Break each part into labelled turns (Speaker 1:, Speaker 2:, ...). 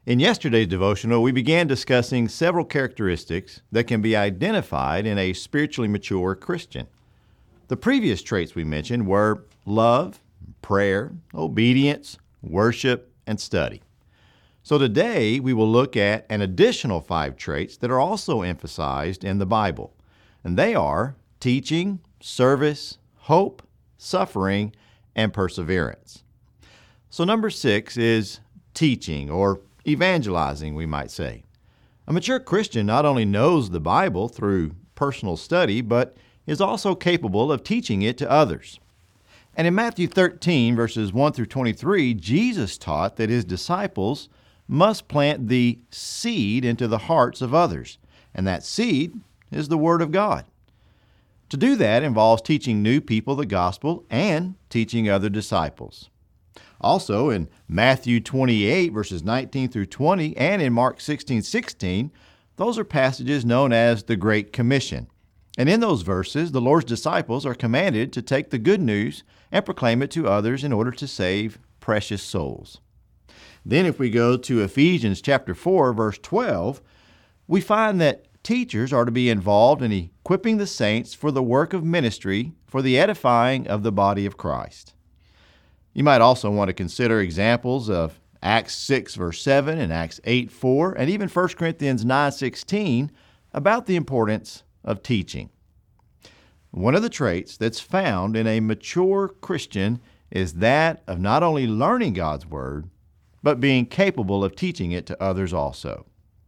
Speaker 1: In yesterday's devotional, we began discussing several characteristics that can be identified in a spiritually mature Christian. The previous traits we mentioned were love, prayer, obedience, worship, and study. So today we will look at an additional 5 traits that are also emphasized in the Bible, and they are teaching, service, hope, suffering, and perseverance. So number 6 is teaching, or evangelizing, we might say. A mature Christian not only knows the Bible through personal study, but is also capable of teaching it to others. And in Matthew 13, verses 1 through 23, Jesus taught that his disciples must plant the seed into the hearts of others, and that seed is the Word of God. To do that involves teaching new people the gospel and teaching other disciples. Also, in Matthew 28, verses 19 through 20, and in Mark 16:16, those are passages known as the Great Commission. And in those verses, the Lord's disciples are commanded to take the good news and proclaim it to others in order to save precious souls. Then if we go to Ephesians chapter 4, verse 12, we find that teachers are to be involved in equipping the saints for the work of ministry for the edifying of the body of Christ. You might also want to consider examples of Acts 6, verse 7, and Acts 8, 4, and even 1 Corinthians 9, 16 about the importance of teaching. One of the traits that's found in a mature Christian is that of not only learning God's Word, but being capable of teaching it to others also.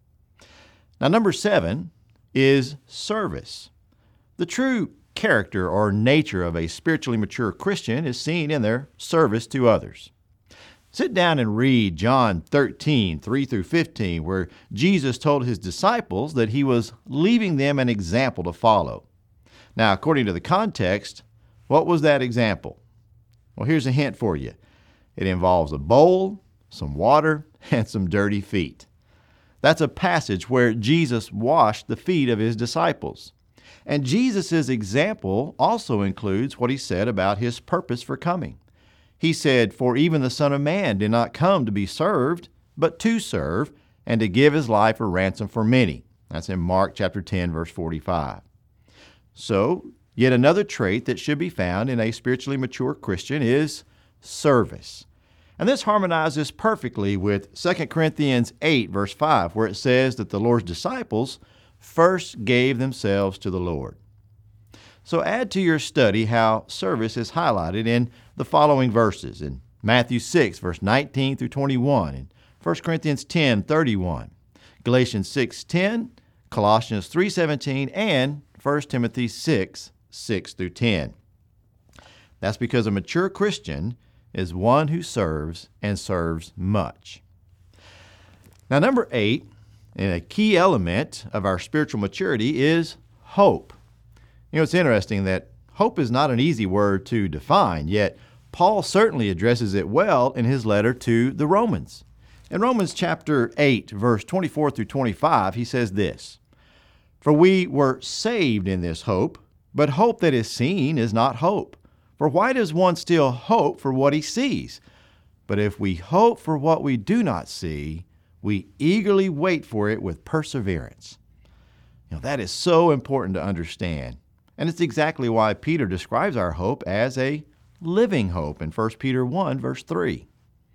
Speaker 1: Now, number 7 is service. The true character or nature of a spiritually mature Christian is seen in their service to others. Sit down and read John 13, 3 through 15, where Jesus told his disciples that he was leaving them an example to follow. Now, according to the context, what was that example? Well, here's a hint for you. It involves a bowl, some water, and some dirty feet. That's a passage where Jesus washed the feet of his disciples. And Jesus' example also includes what he said about his purpose for coming. He said, "For even the Son of Man did not come to be served, but to serve, and to give his life a ransom for many." That's in Mark chapter 10, verse 45. So, yet another trait that should be found in a spiritually mature Christian is service. And this harmonizes perfectly with 2 Corinthians 8, verse 5, where it says that the Lord's disciples first gave themselves to the Lord. So add to your study how service is highlighted in the following verses in Matthew 6, verse 19 through 21, and 1 Corinthians 10, 31, Galatians 6:10, Colossians 3:17, and 1 Timothy 6, 6 through 10. That's because a mature Christian is one who serves and serves much. Now, number 8, and a key element of our spiritual maturity, is hope. You know, it's interesting that hope is not an easy word to define, yet Paul certainly addresses it well in his letter to the Romans. In Romans chapter 8, verse 24 through 25, he says this, "For we were saved in this hope, but hope that is seen is not hope. For why does one still hope for what he sees? But if we hope for what we do not see, we eagerly wait for it with perseverance." You know, that is so important to understand. And it's exactly why Peter describes our hope as a living hope in 1 Peter 1, verse 3.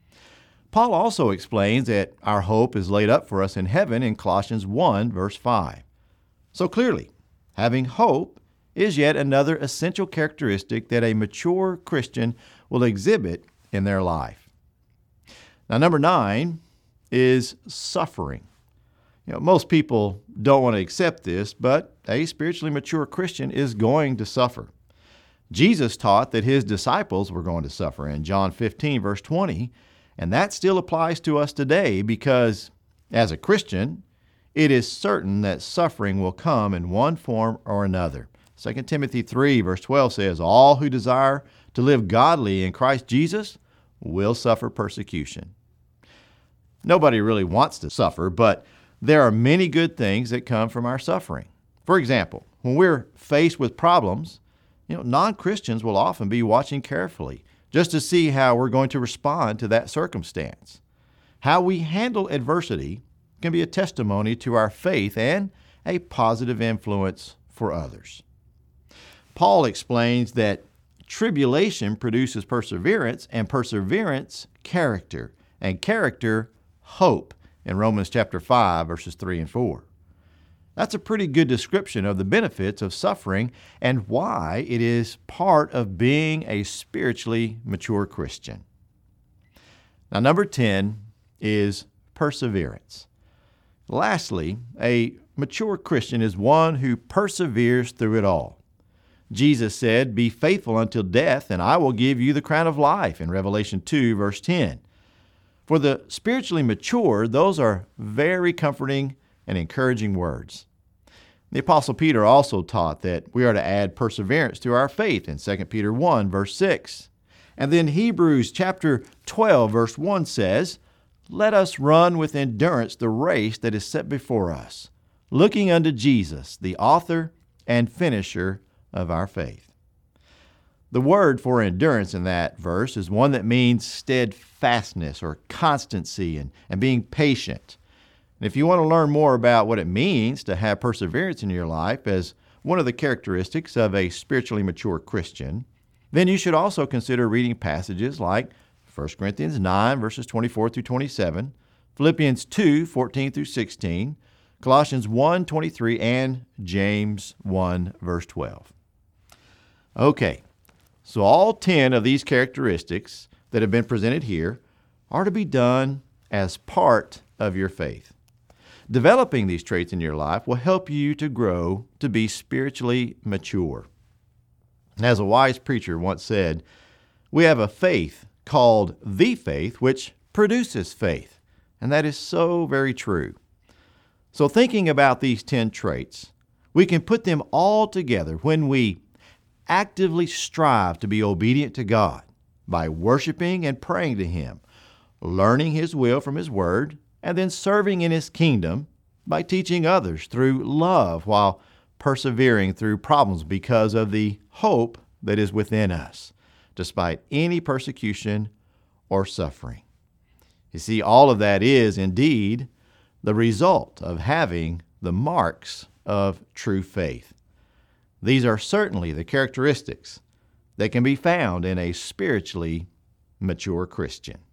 Speaker 1: Paul also explains that our hope is laid up for us in heaven in Colossians 1, verse 5. So clearly, having hope is yet another essential characteristic that a mature Christian will exhibit in their life. Now, number 9 is suffering. You know, most people don't want to accept this, but a spiritually mature Christian is going to suffer. Jesus taught that his disciples were going to suffer in John 15, verse 20, and that still applies to us today because, as a Christian, it is certain that suffering will come in one form or another. 2 Timothy 3, verse 12 says, "All who desire to live godly in Christ Jesus will suffer persecution." Nobody really wants to suffer, but there are many good things that come from our suffering. For example, when we're faced with problems, non-Christians will often be watching carefully just to see how we're going to respond to that circumstance. How we handle adversity can be a testimony to our faith and a positive influence for others. Paul explains that tribulation produces perseverance, and perseverance, character, and character, hope, in Romans chapter 5, verses 3 and 4. That's a pretty good description of the benefits of suffering and why it is part of being a spiritually mature Christian. Now, number 10 is perseverance. Lastly, a mature Christian is one who perseveres through it all. Jesus said, "Be faithful until death, and I will give you the crown of life," in Revelation 2, verse 10. For the spiritually mature, those are very comforting and encouraging words. The Apostle Peter also taught that we are to add perseverance to our faith in 2 Peter 1, verse 6. And then Hebrews chapter 12, verse 1 says, "Let us run with endurance the race that is set before us, looking unto Jesus, the author and finisher of our faith." The word for endurance in that verse is one that means steadfastness or constancy and being patient. And if you want to learn more about what it means to have perseverance in your life as one of the characteristics of a spiritually mature Christian, then you should also consider reading passages like 1 Corinthians 9, verses 24 through 27, Philippians 2, 14 through 16, Colossians 1, 23, and James 1, verse 12. Okay, so all 10 of these characteristics that have been presented here are to be done as part of your faith. Developing these traits in your life will help you to grow to be spiritually mature. And as a wise preacher once said, we have a faith called the faith, which produces faith. And that is so very true. So thinking about these 10 traits, we can put them all together when we actively strive to be obedient to God by worshiping and praying to Him, learning His will from His Word, and then serving in His kingdom by teaching others through love while persevering through problems because of the hope that is within us, despite any persecution or suffering. You see, all of that is indeed the result of having the marks of true faith. These are certainly the characteristics that can be found in a spiritually mature Christian.